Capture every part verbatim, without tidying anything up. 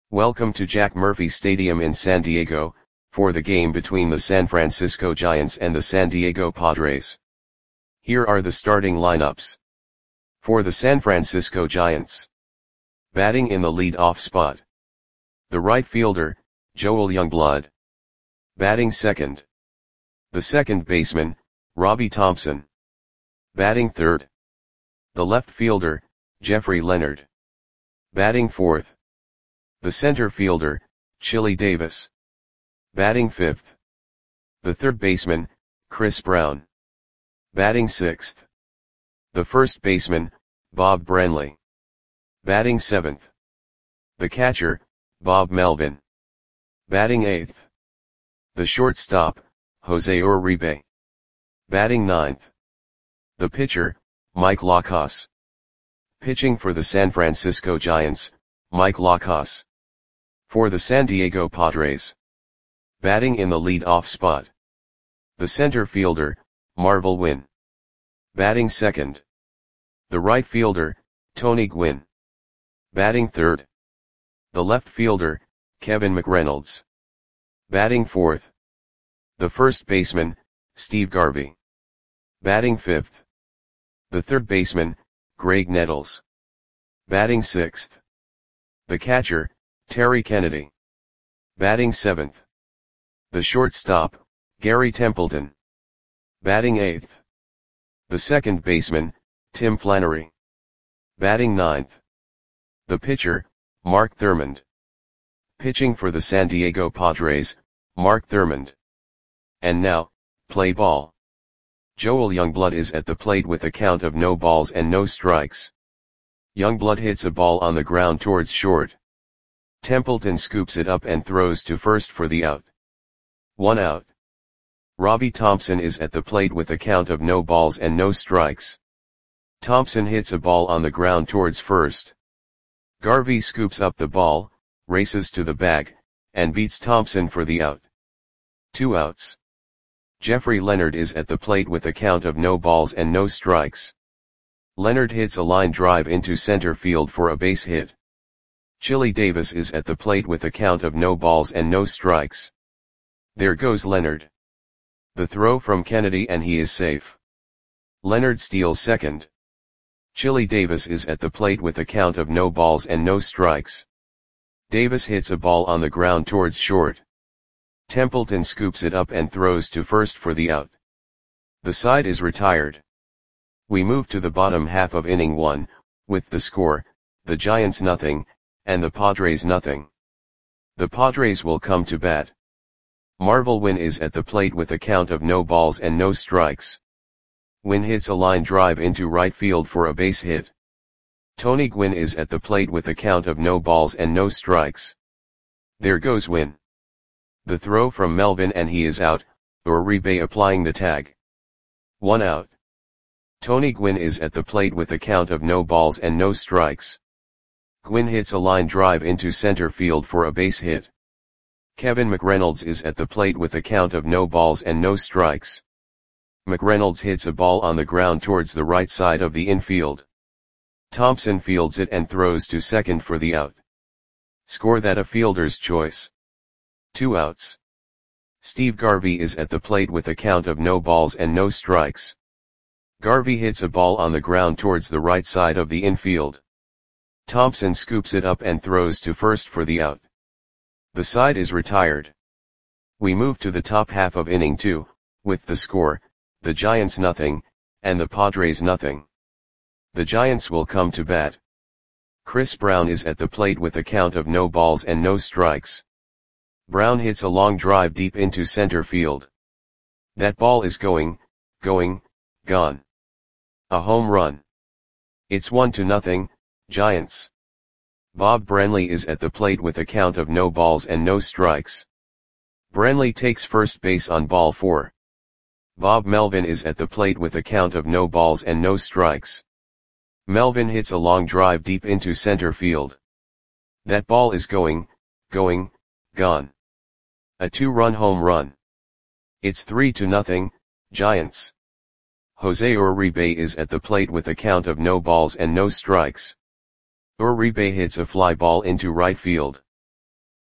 Welcome to Jack Murphy Stadium in San Diego, for the game between the San Francisco Giants and the San Diego Padres. Here are the starting lineups. For the San Francisco Giants. Batting in the lead-off spot. The right fielder, Joel Youngblood. Batting second. The second baseman, Robbie Thompson. Batting third. The left fielder, Jeffrey Leonard. Batting fourth. The center fielder, Chili Davis. Batting fifth. The third baseman, Chris Brown. Batting sixth. The first baseman, Bob Branley. Batting seventh. The catcher, Bob Melvin. Batting eighth. The shortstop, Jose Uribe. Batting ninth. The pitcher, Mike Lacos. Pitching for the San Francisco Giants, Mike Lacos. For the San Diego Padres. Batting in the lead-off spot. The center fielder, Marvel Wynn. Batting second. The right fielder, Tony Gwynn. Batting third. The left fielder, Kevin McReynolds. Batting fourth. The first baseman, Steve Garvey. Batting fifth. The third baseman, Greg Nettles. Batting sixth. The catcher, Terry Kennedy. Batting seventh. The shortstop, Gary Templeton. Batting eighth. The second baseman, Tim Flannery. Batting ninth. The pitcher, Mark Thurmond. Pitching for the San Diego Padres, Mark Thurmond. And now, play ball. Joel Youngblood is at the plate with a count of no balls and no strikes. Youngblood hits a ball on the ground towards short. Templeton scoops it up and throws to first for the out. One out. Robbie Thompson is at the plate with a count of no balls and no strikes. Thompson hits a ball on the ground towards first. Garvey scoops up the ball, races to the bag, and beats Thompson for the out. Two outs. Jeffrey Leonard is at the plate with a count of no balls and no strikes. Leonard hits a line drive into center field for a base hit. Chili Davis is at the plate with a count of no balls and no strikes. There goes Leonard. The throw from Kennedy and he is safe. Leonard steals second. Chili Davis is at the plate with a count of no balls and no strikes. Davis hits a ball on the ground towards short. Templeton scoops it up and throws to first for the out. The side is retired. We move to the bottom half of inning one, with the score, the Giants nothing, and the Padres nothing. The Padres will come to bat. Marvel Wynn is at the plate with a count of no balls and no strikes. Wynn hits a line drive into right field for a base hit. Tony Gwynn is at the plate with a count of no balls and no strikes. There goes Wynn. The throw from Melvin and he is out, Uribe applying the tag. One out. Tony Gwynn is at the plate with a count of no balls and no strikes. Gwynn hits a line drive into center field for a base hit. Kevin McReynolds is at the plate with a count of no balls and no strikes. McReynolds hits a ball on the ground towards the right side of the infield. Thompson fields it and throws to second for the out. Score that a fielder's choice. Two outs. Steve Garvey is at the plate with a count of no balls and no strikes. Garvey hits a ball on the ground towards the right side of the infield. Thompson scoops it up and throws to first for the out. The side is retired. We move to the top half of inning two, with the score, the Giants nothing, and the Padres nothing. The Giants will come to bat. Chris Brown is at the plate with a count of no balls and no strikes. Brown hits a long drive deep into center field. That ball is going, going, gone. A home run. It's one to nothing, Giants. Bob Branley is at the plate with a count of no balls and no strikes. Branley takes first base on ball four. Bob Melvin is at the plate with a count of no balls and no strikes. Melvin hits a long drive deep into center field. That ball is going, going, gone. A two-run home run. It's three to nothing, Giants. Jose Uribe is at the plate with a count of no balls and no strikes. Uribe hits a fly ball into right field.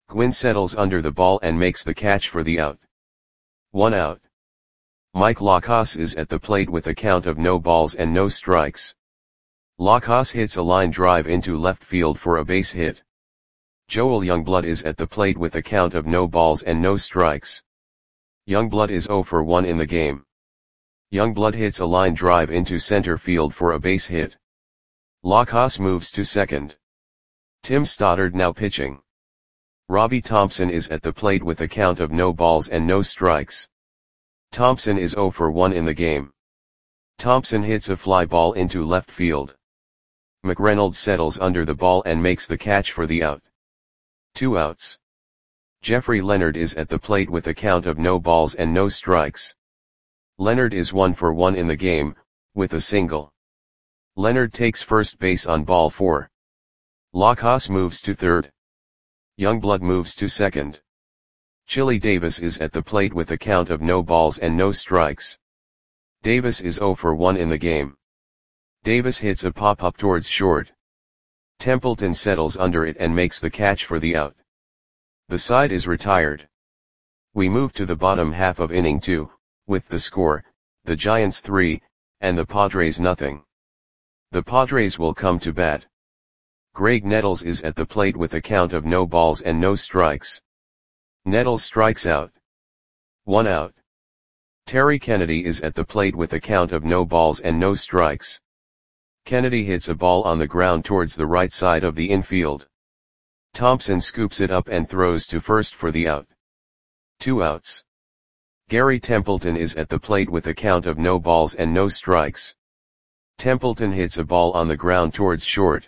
Gwynn settles under the ball and makes the catch for the out. One out. Mike Lacasse is at the plate with a count of no balls and no strikes. Lacasse hits a line drive into left field for a base hit. Joel Youngblood is at the plate with a count of no balls and no strikes. Youngblood is zero for one in the game. Youngblood hits a line drive into center field for a base hit. Lacasse moves to second. Tim Stoddard now pitching. Robbie Thompson is at the plate with a count of no balls and no strikes. Thompson is zero for one in the game. Thompson hits a fly ball into left field. McReynolds settles under the ball and makes the catch for the out. Two outs. Jeffrey Leonard is at the plate with a count of no balls and no strikes. Leonard is one for one in the game, with a single. Leonard takes first base on ball four. Lacasse moves to third. Youngblood moves to second. Chili Davis is at the plate with a count of no balls and no strikes. Davis is zero for one in the game. Davis hits a pop-up towards short. Templeton settles under it and makes the catch for the out. The side is retired. We move to the bottom half of inning two, with the score, the Giants three, and the Padres nothing. The Padres will come to bat. Greg Nettles is at the plate with a count of no balls and no strikes. Nettles strikes out. One out. Terry Kennedy is at the plate with a count of no balls and no strikes. Kennedy hits a ball on the ground towards the right side of the infield. Thompson scoops it up and throws to first for the out. Two outs. Gary Templeton is at the plate with a count of no balls and no strikes. Templeton hits a ball on the ground towards short.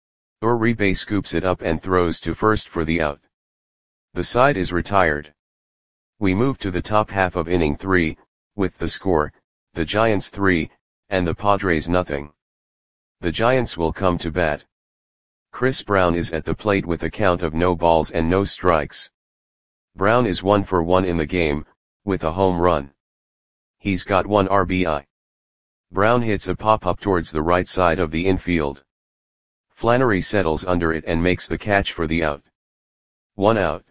Uribe scoops it up and throws to first for the out. The side is retired. We move to the top half of inning three, with the score, the Giants three, and the Padres nothing. The Giants will come to bat. Chris Brown is at the plate with a count of no balls and no strikes. Brown is one for one in the game, with a home run. He's got one R B I. Brown hits a pop-up towards the right side of the infield. Flannery settles under it and makes the catch for the out. One out.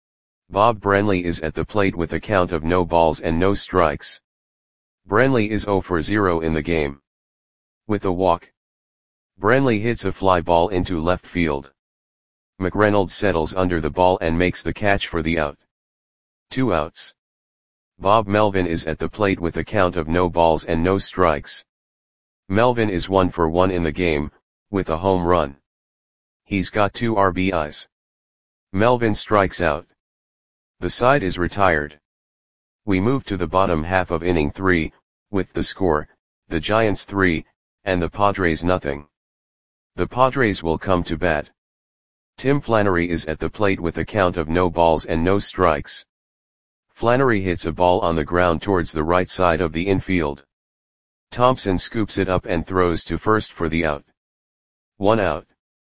Bob Branley is at the plate with a count of no balls and no strikes. Branley is zero for zero in the game. With a walk. Branley hits a fly ball into left field. McReynolds settles under the ball and makes the catch for the out. Two outs. Bob Melvin is at the plate with a count of no balls and no strikes. Melvin is one for one in the game, with a home run. He's got two R B Is. Melvin strikes out. The side is retired. We move to the bottom half of inning three, with the score, the Giants three, and the Padres nothing. The Padres will come to bat. Tim Flannery is at the plate with a count of no balls and no strikes. Flannery hits a ball on the ground towards the right side of the infield. Thompson scoops it up and throws to first for the out. One out.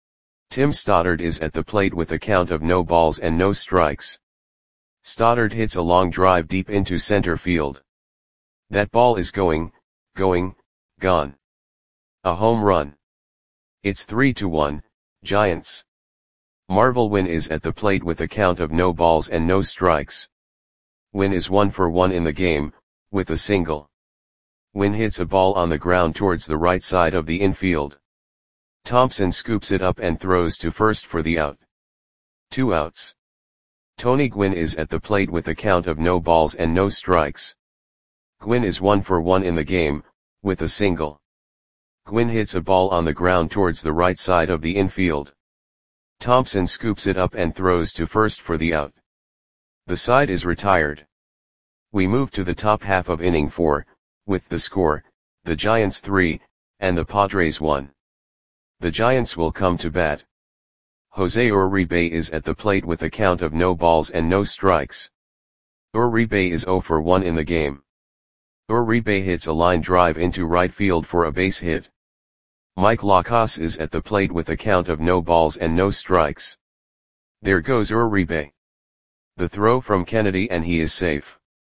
Tim Stoddard is at the plate with a count of no balls and no strikes. Stoddard hits a long drive deep into center field. That ball is going, going, gone. A home run. It's three to one, Giants. Marvel Wynn is at the plate with a count of no balls and no strikes. Wynn is one for one in the game, with a single. Wynn hits a ball on the ground towards the right side of the infield. Thompson scoops it up and throws to first for the out. Two outs. Tony Gwynn is at the plate with a count of no balls and no strikes. Gwynn is one for one in the game, with a single. Gwynn hits a ball on the ground towards the right side of the infield. Thompson scoops it up and throws to first for the out. The side is retired. We move to the top half of inning four, with the score, the Giants three, and the Padres one. The Giants will come to bat. Jose Uribe is at the plate with a count of no balls and no strikes. Uribe is zero for one in the game. Uribe hits a line drive into right field for a base hit. Mike Lacasse is at the plate with a count of no balls and no strikes. There goes Uribe. The throw from Kennedy and he is safe.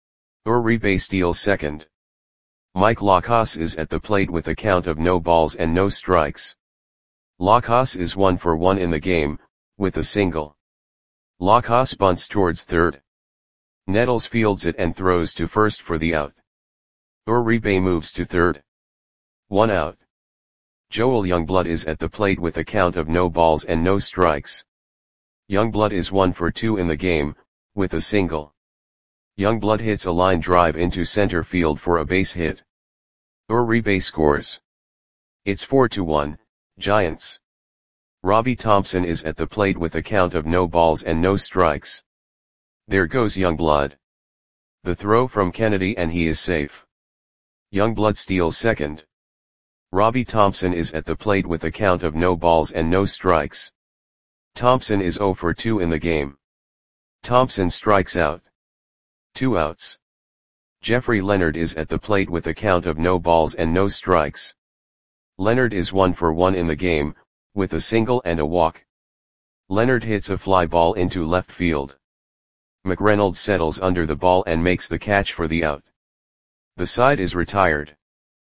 Uribe steals second. Mike Lacasse is at the plate with a count of no balls and no strikes. Lacasse is one for one in the game, with a single. Lacoste bunts towards third. Nettles fields it and throws to first for the out. Uribe moves to third. One out. Joel Youngblood is at the plate with a count of no balls and no strikes. Youngblood is one for two in the game, with a single. Youngblood hits a line drive into center field for a base hit. Uribe scores. It's four to one, Giants. Robbie Thompson is at the plate with a count of no balls and no strikes. There goes Youngblood. The throw from Kennedy and he is safe. Youngblood steals second. Robbie Thompson is at the plate with a count of no balls and no strikes. Thompson is zero for two in the game. Thompson strikes out. Two outs. Jeffrey Leonard is at the plate with a count of no balls and no strikes. Leonard is one for one in the game, with a single and a walk. Leonard hits a fly ball into left field. McReynolds settles under the ball and makes the catch for the out. The side is retired.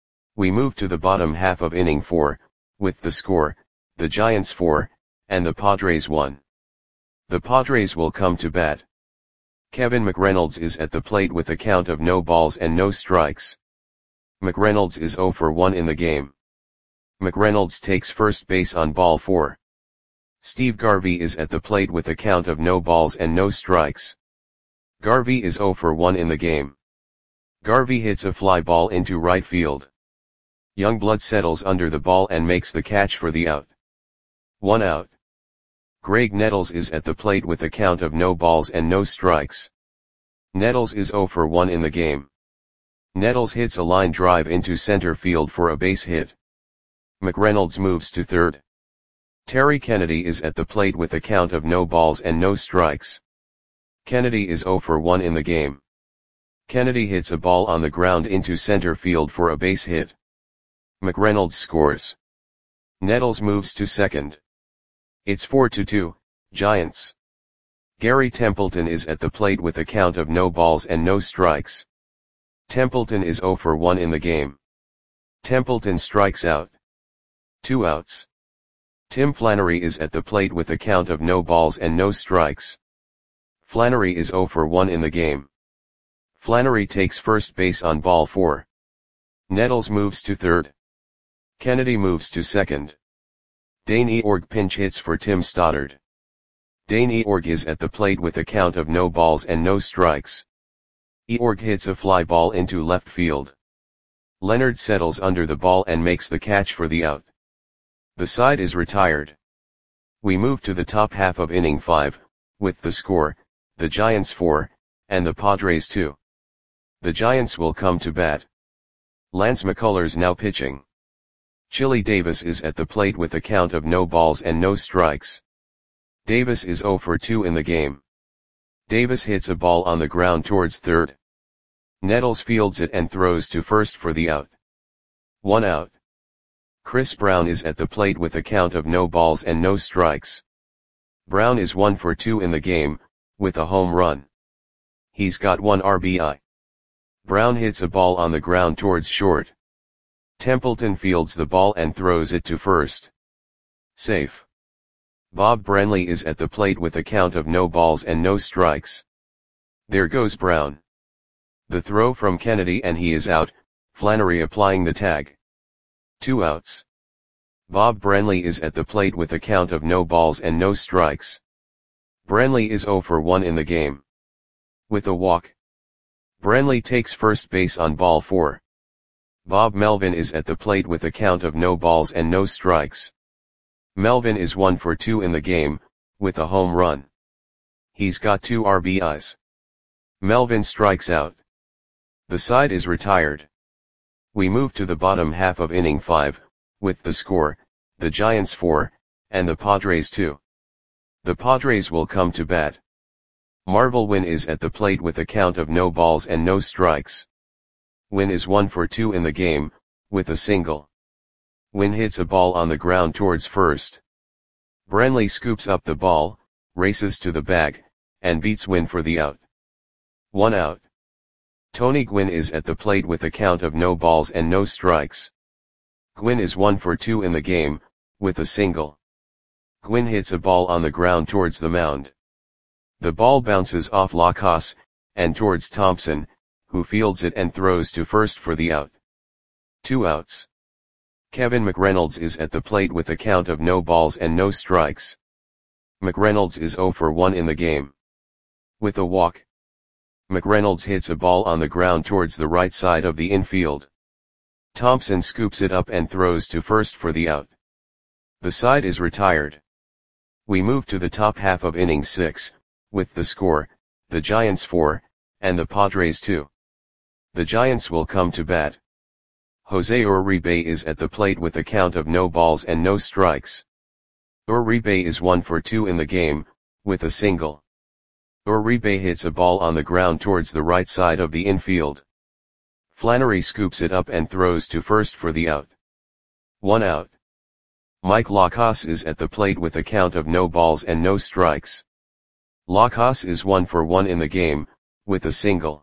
We move to the bottom half of inning four, with the score, the Giants four, and the Padres one. The Padres will come to bat. Kevin McReynolds is at the plate with a count of no balls and no strikes. McReynolds is zero for one in the game. McReynolds takes first base on ball four. Steve Garvey is at the plate with a count of no balls and no strikes. Garvey is zero for one in the game. Garvey hits a fly ball into right field. Youngblood settles under the ball and makes the catch for the out. One out. Greg Nettles is at the plate with a count of no balls and no strikes. Nettles is zero for one in the game. Nettles hits a line drive into center field for a base hit. McReynolds moves to third. Terry Kennedy is at the plate with a count of no balls and no strikes. Kennedy is zero for one in the game. Kennedy hits a ball on the ground into center field for a base hit. McReynolds scores. Nettles moves to second. It's four to two, Giants. Gary Templeton is at the plate with a count of no balls and no strikes. Templeton is zero for one in the game. Templeton strikes out. Two outs. Tim Flannery is at the plate with a count of no balls and no strikes. Flannery is zero for one in the game. Flannery takes first base on ball four. Nettles moves to third. Kennedy moves to second. Dane Eorg pinch hits for Tim Stoddard. Dane Eorg is at the plate with a count of no balls and no strikes. Eorg hits a fly ball into left field. Leonard settles under the ball and makes the catch for the out. The side is retired. We move to the top half of inning five, with the score, the Giants four, and the Padres two. The Giants will come to bat. Lance McCullers now pitching. Chili Davis is at the plate with a count of no balls and no strikes. Davis is zero for two in the game. Davis hits a ball on the ground towards third. Nettles fields it and throws to first for the out. One out. Chris Brown is at the plate with a count of no balls and no strikes. Brown is one for two in the game, with a home run. He's got one R B I. Brown hits a ball on the ground towards short. Templeton fields the ball and throws it to first. Safe. Bob Branley is at the plate with a count of no balls and no strikes. There goes Brown. The throw from Kennedy and he is out, Flannery applying the tag. Two outs. Bob Branley is at the plate with a count of no balls and no strikes. Branley is zero for one in the game. With a walk. Branley takes first base on ball four. Bob Melvin is at the plate with a count of no balls and no strikes. Melvin is one for two in the game, with a home run. He's got two R B Is. Melvin strikes out. The side is retired. We move to the bottom half of inning five, with the score, the Giants four, and the Padres two. The Padres will come to bat. Marvel Wynn is at the plate with a count of no balls and no strikes. Wynn is one for two in the game, with a single. Wynn hits a ball on the ground towards first. Branley scoops up the ball, races to the bag, and beats Wynn for the out. One out. Tony Gwynn is at the plate with a count of no balls and no strikes. Gwynn is one for two in the game, with a single. Gwynn hits a ball on the ground towards the mound. The ball bounces off Lacasse, and towards Thompson, who fields it and throws to first for the out. Two outs. Kevin McReynolds is at the plate with a count of no balls and no strikes. McReynolds is oh for one in the game. With a walk, McReynolds hits a ball on the ground towards the right side of the infield. Thompson scoops it up and throws to first for the out. The side is retired. We move to the top half of inning six, with the score, the Giants four, and the Padres two. The Giants will come to bat. Jose Uribe is at the plate with a count of no balls and no strikes. Uribe is one for two in the game, with a single. Uribe hits a ball on the ground towards the right side of the infield. Flannery scoops it up and throws to first for the out. One out. Mike Lacasse is at the plate with a count of no balls and no strikes. Lacasse is one for one in the game, with a single.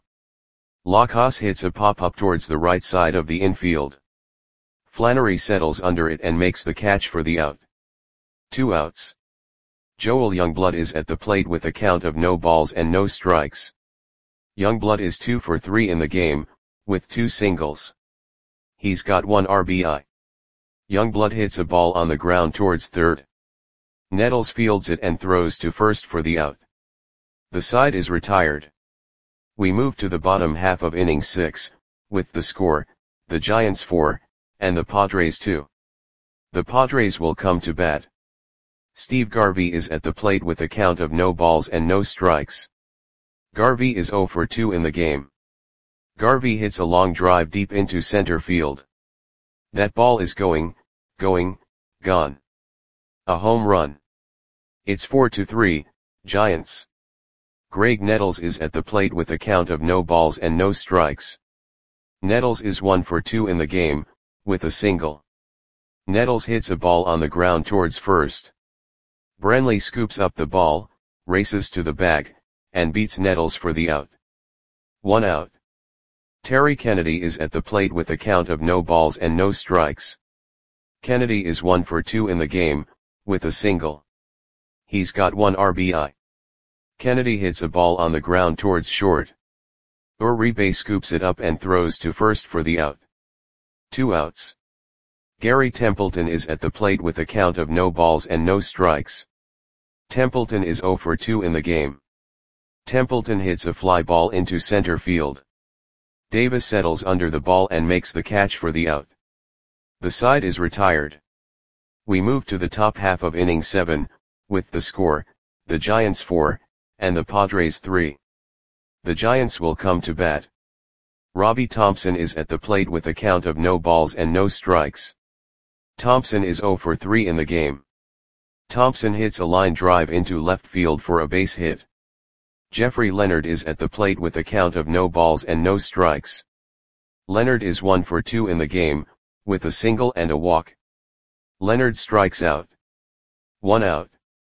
Lacasse hits a pop-up towards the right side of the infield. Flannery settles under it and makes the catch for the out. Two outs. Joel Youngblood is at the plate with a count of no balls and no strikes. Youngblood is two for three in the game, with two singles. He's got one R B I. Youngblood hits a ball on the ground towards third. Nettles fields it and throws to first for the out. The side is retired. We move to the bottom half of inning six, with the score, the Giants four, and the Padres two. The Padres will come to bat. Steve Garvey is at the plate with a count of no balls and no strikes. Garvey is oh for two in the game. Garvey hits a long drive deep into center field. That ball is going, going, gone. A home run. It's four to three, Giants. Greg Nettles is at the plate with a count of no balls and no strikes. Nettles is one for two in the game, with a single. Nettles hits a ball on the ground towards first. Brantley scoops up the ball, races to the bag, and beats Nettles for the out. One out. Terry Kennedy is at the plate with a count of no balls and no strikes. Kennedy is one for two in the game, with a single. He's got one R B I. Kennedy hits a ball on the ground towards short. Uribe scoops it up and throws to first for the out. Two outs. Gary Templeton is at the plate with a count of no balls and no strikes. Templeton is oh for two in the game. Templeton hits a fly ball into center field. Davis settles under the ball and makes the catch for the out. The side is retired. We move to the top half of inning seven, with the score, the Giants four, and the Padres three. The Giants will come to bat. Robbie Thompson is at the plate with a count of no balls and no strikes. Thompson is oh for three in the game. Thompson hits a line drive into left field for a base hit. Jeffrey Leonard is at the plate with a count of no balls and no strikes. Leonard is one for two in the game, with a single and a walk. Leonard strikes out. One out.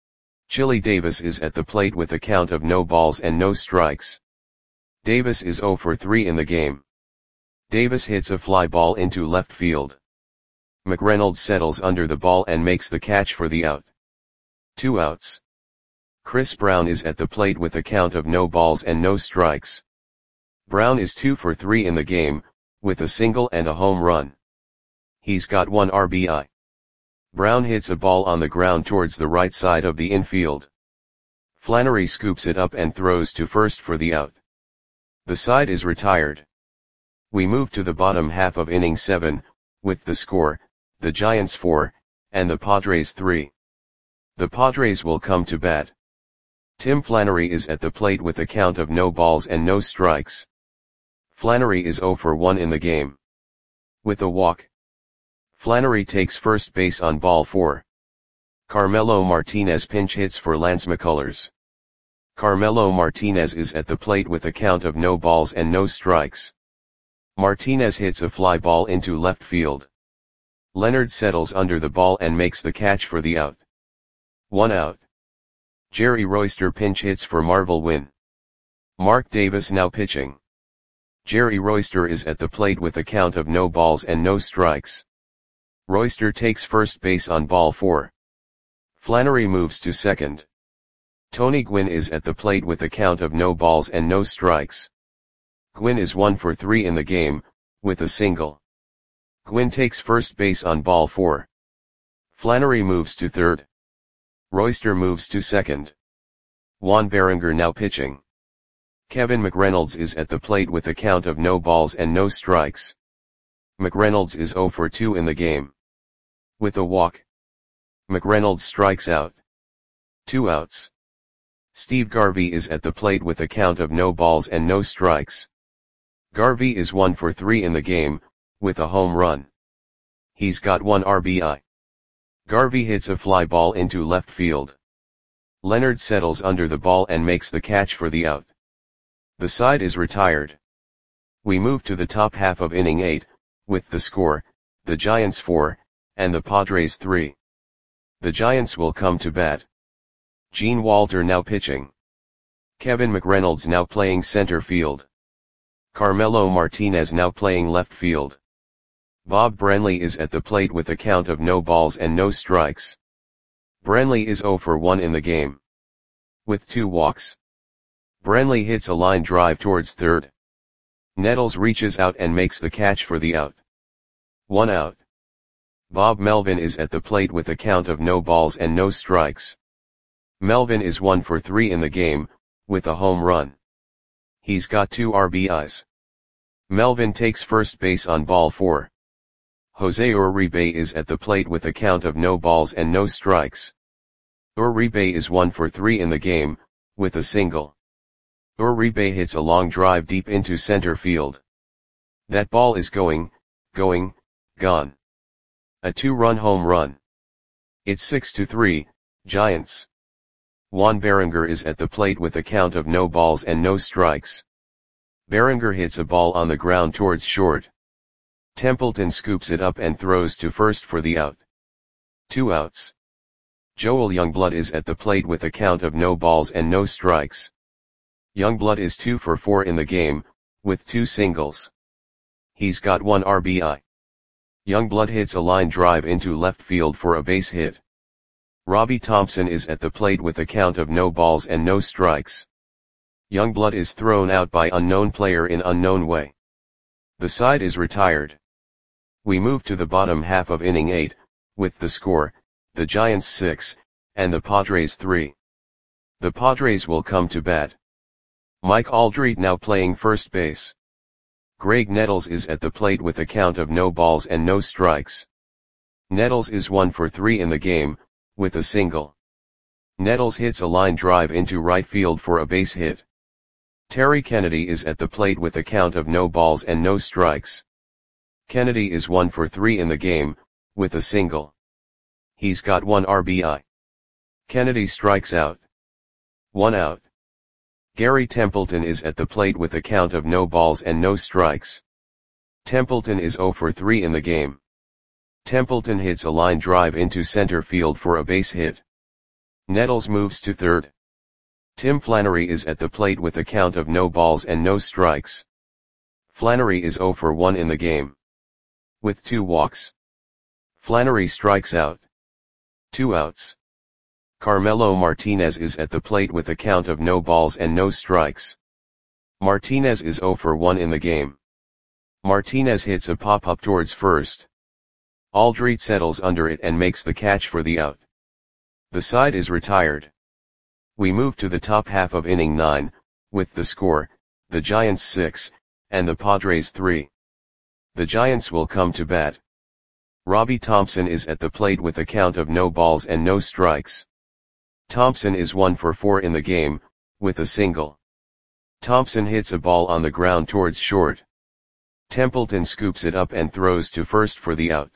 Chili Davis is at the plate with a count of no balls and no strikes. Davis is oh for three in the game. Davis hits a fly ball into left field. McReynolds settles under the ball and makes the catch for the out. Two outs. Chris Brown is at the plate with a count of no balls and no strikes. Brown is two for three in the game, with a single and a home run. He's got one R B I. Brown hits a ball on the ground towards the right side of the infield. Flannery scoops it up and throws to first for the out. The side is retired. We move to the bottom half of inning seven, with the score, the Giants four, and the Padres three. The Padres will come to bat. Tim Flannery is at the plate with a count of no balls and no strikes. Flannery is oh for one in the game. With a walk, Flannery takes first base on ball four. Carmelo Martinez pinch hits for Lance McCullers. Carmelo Martinez is at the plate with a count of no balls and no strikes. Martinez hits a fly ball into left field. Leonard settles under the ball and makes the catch for the out. One out. Jerry Royster pinch hits for Marvel Wynn. Mark Davis now pitching. Jerry Royster is at the plate with a count of no balls and no strikes. Royster takes first base on ball four. Flannery moves to second. Tony Gwynn is at the plate with a count of no balls and no strikes. Gwynn is one for three in the game, with a single. Gwynn takes first base on ball four. Flannery moves to third. Royster moves to second. Juan Berenger now pitching. Kevin McReynolds is at the plate with a count of no balls and no strikes. McReynolds is zero for two in the game. With a walk. McReynolds strikes out. Two outs. Steve Garvey is at the plate with a count of no balls and no strikes. Garvey is one for three in the game, with a home run. He's got one R B I. Garvey hits a fly ball into left field. Leonard settles under the ball and makes the catch for the out. The side is retired. We move to the top half of inning eight, with the score, the Giants four, and the Padres three. The Giants will come to bat. Gene Walter now pitching. Kevin McReynolds now playing center field. Carmelo Martinez now playing left field. Bob Branley is at the plate with a count of no balls and no strikes. Branley is zero for one in the game. With two walks. Branley hits a line drive towards third. Nettles reaches out and makes the catch for the out. One out. Bob Melvin is at the plate with a count of no balls and no strikes. Melvin is one for three in the game, with a home run. He's got two R B Is. Melvin takes first base on ball four. Jose Uribe is at the plate with a count of no balls and no strikes. Uribe is one for three in the game, with a single. Uribe hits a long drive deep into center field. That ball is going, going, gone. A two-run home run. It's six to three, Giants. Juan Berenger is at the plate with a count of no balls and no strikes. Berenger hits a ball on the ground towards short. Templeton scoops it up and throws to first for the out. Two outs. Joel Youngblood is at the plate with a count of no balls and no strikes. Youngblood is two for four in the game, with two singles. He's got one R B I. Youngblood hits a line drive into left field for a base hit. Robbie Thompson is at the plate with a count of no balls and no strikes. Youngblood is thrown out by unknown player in unknown way. The side is retired. We move to the bottom half of inning eight, with the score, the Giants six, and the Padres three. The Padres will come to bat. Mike Aldrete now playing first base. Greg Nettles is at the plate with a count of no balls and no strikes. Nettles is one for three in the game, with a single. Nettles hits a line drive into right field for a base hit. Terry Kennedy is at the plate with a count of no balls and no strikes. Kennedy is one for three in the game, with a single. He's got one R B I. Kennedy strikes out. One out. Gary Templeton is at the plate with a count of no balls and no strikes. Templeton is zero for three in the game. Templeton hits a line drive into center field for a base hit. Nettles moves to third. Tim Flannery is at the plate with a count of no balls and no strikes. Flannery is zero for one in the game. With two walks. Flannery strikes out. Two outs. Carmelo Martinez is at the plate with a count of no balls and no strikes. Martinez is zero for one in the game. Martinez hits a pop-up towards first. Aldrete settles under it and makes the catch for the out. The side is retired. We move to the top half of inning nine, with the score, the Giants six, and the Padres three. The Giants will come to bat. Robbie Thompson is at the plate with a count of no balls and no strikes. Thompson is one for four in the game, with a single. Thompson hits a ball on the ground towards short. Templeton scoops it up and throws to first for the out.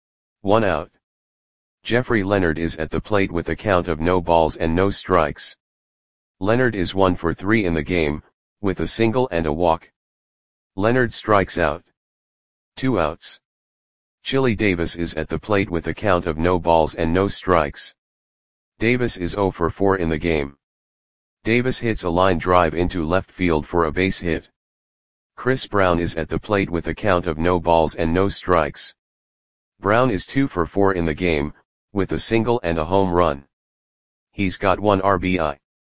One out. Jeffrey Leonard is at the plate with a count of no balls and no strikes. Leonard is one for three in the game, with a single and a walk. Leonard strikes out. Two outs. Chili Davis is at the plate with a count of no balls and no strikes. Davis is zero for four in the game. Davis hits a line drive into left field for a base hit. Chris Brown is at the plate with a count of no balls and no strikes. Brown is two for four in the game, with a single and a home run. He's got one R B I.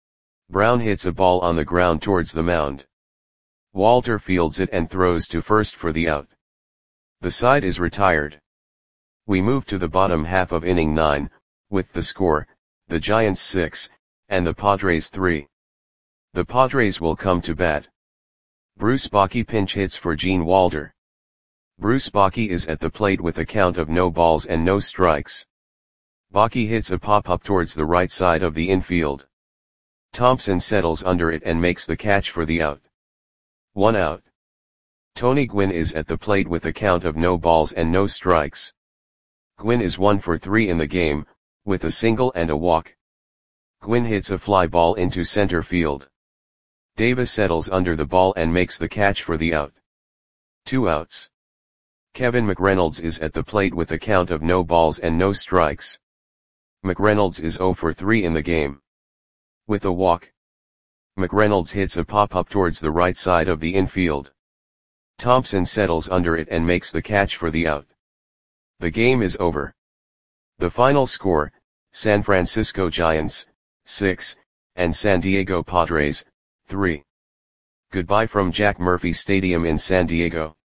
Brown hits a ball on the ground towards the mound. Walter fields it and throws to first for the out. The side is retired. We move to the bottom half of inning nine, with the score, the Giants six, and the Padres three. The Padres will come to bat. Bruce Bochy pinch hits for Gene Walter. Bruce Bochy is at the plate with a count of no balls and no strikes. Bochy hits a pop-up towards the right side of the infield. Thompson settles under it and makes the catch for the out. One out. Tony Gwynn is at the plate with a count of no balls and no strikes. Gwynn is one for three in the game, with a single and a walk. Gwynn hits a fly ball into center field. Davis settles under the ball and makes the catch for the out. Two outs. Kevin McReynolds is at the plate with a count of no balls and no strikes. McReynolds is zero for three in the game. With a walk. McReynolds hits a pop-up towards the right side of the infield. Thompson settles under it and makes the catch for the out. The game is over. The final score, San Francisco Giants, six, and San Diego Padres, three. Goodbye from Jack Murphy Stadium in San Diego.